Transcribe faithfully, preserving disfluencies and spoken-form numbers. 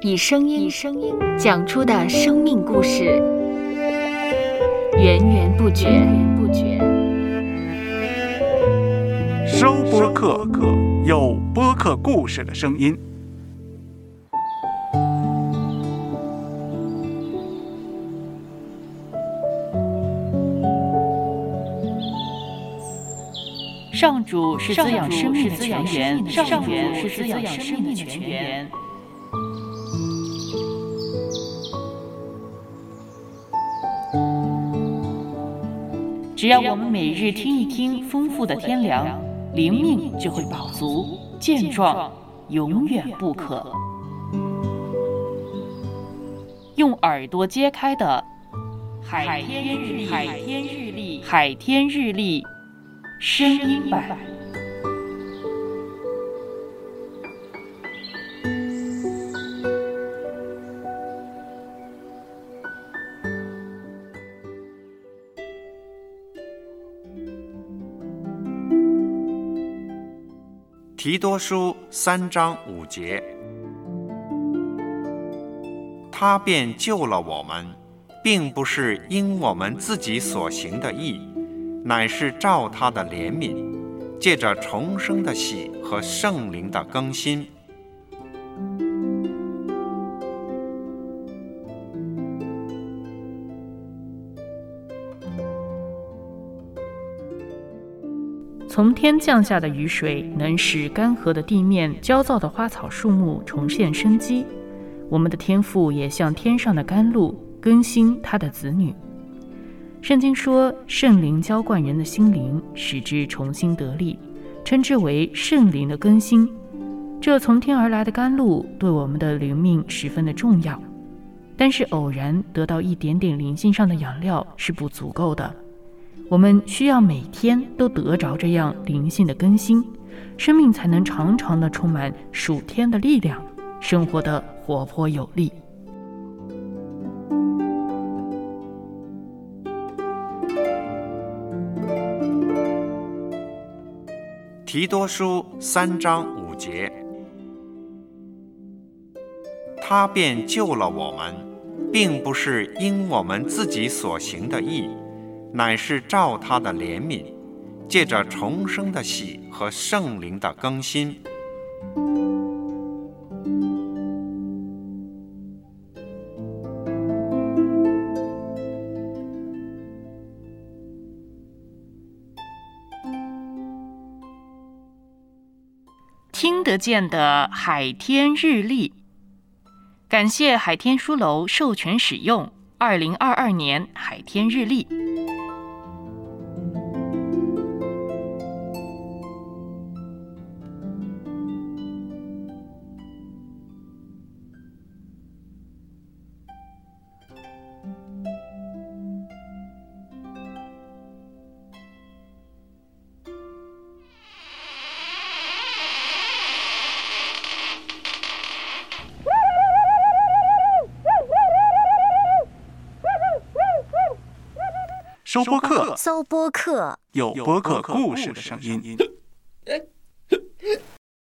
以声音讲出的生命故事，源源不绝。 收播客，有播客故事的声音。 上主是滋养生命的泉源，上主是滋养生命的泉源。只要我们每日听一听丰富的天粮，灵命就会饱足健壮，永远不渴。用耳朵揭开的海天日历，海天日历，海天日历声音版。 提多书三章五节，他便救了我们，并不是因我们自己所行的义，乃是照他的怜悯，借着重生的喜和圣灵的更新。 从天降下的雨水能使干涸的地面、焦躁的花草树木重现生机。我们的天父也像天上的甘露，更新他的子女。圣经说，圣灵浇灌人的心灵，使之重新得力，称之为圣灵的更新。这从天而来的甘露对我们的灵命十分的重要，但是偶然得到一点点灵性上的养料是不足够的。我们需要每天都得着这样灵性的更新，生命才能常常的充满属天的力量，生活的活泼有力。 提多书三章五节，他便救了我们，并不是因我们自己所行的义，乃是照他的怜悯，借着重生的喜和圣灵的更新。 听得见的海天日历，感谢海天书楼授权使用二零二二年海天日历。 收播客， 搜播客， 有播客故事的声音。